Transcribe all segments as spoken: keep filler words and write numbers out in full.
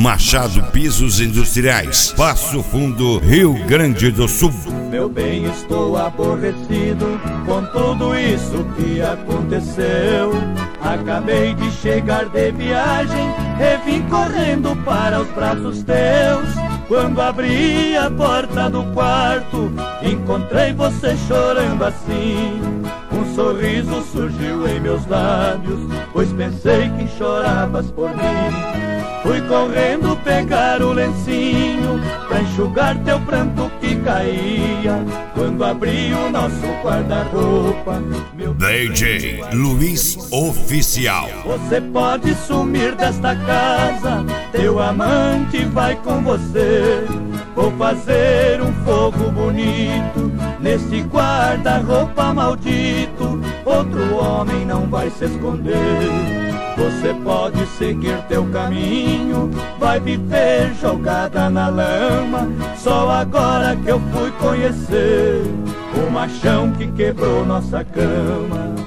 Machado Pisos Industriais, Passo Fundo, Rio Grande do Sul. Meu bem, estou aborrecido com tudo isso que aconteceu. Acabei de chegar de viagem e vim correndo para os braços teus. Quando abri a porta do quarto, encontrei você chorando assim. Um sorriso surgiu em meus lábios, pois pensei que choravas por mim. Fui correndo pegar o lencinho pra enxugar teu pranto que caía. Quando abri o nosso guarda-roupa, meu D J Luiz Oficial. Você pode sumir desta casa, teu amante vai com você. Vou fazer um fogo bonito nesse guarda-roupa maldito. Outro homem não vai se esconder. Você pode seguir teu caminho, vai viver jogada na lama. Só agora que eu fui conhecer o machão que quebrou nossa cama.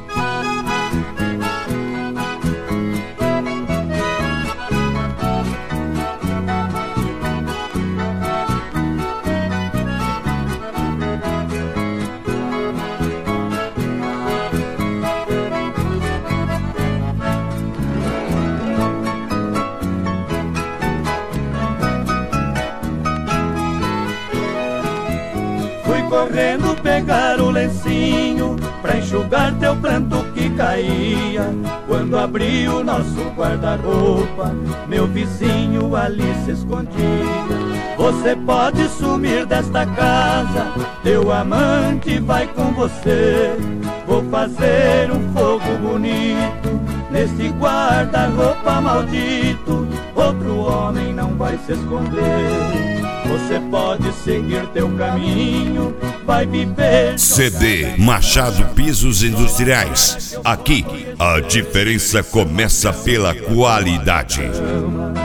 Correndo pegar o lencinho pra enxugar teu pranto que caía. Quando abri o nosso guarda-roupa, meu vizinho ali se escondia. Você pode sumir desta casa, teu amante vai com você. Vou fazer um fogo bonito nesse guarda-roupa maldito. Outro homem não vai se esconder. Você pode seguir teu caminho, vai viver. C D Machado Pisos Industriais. Aqui a diferença começa pela qualidade.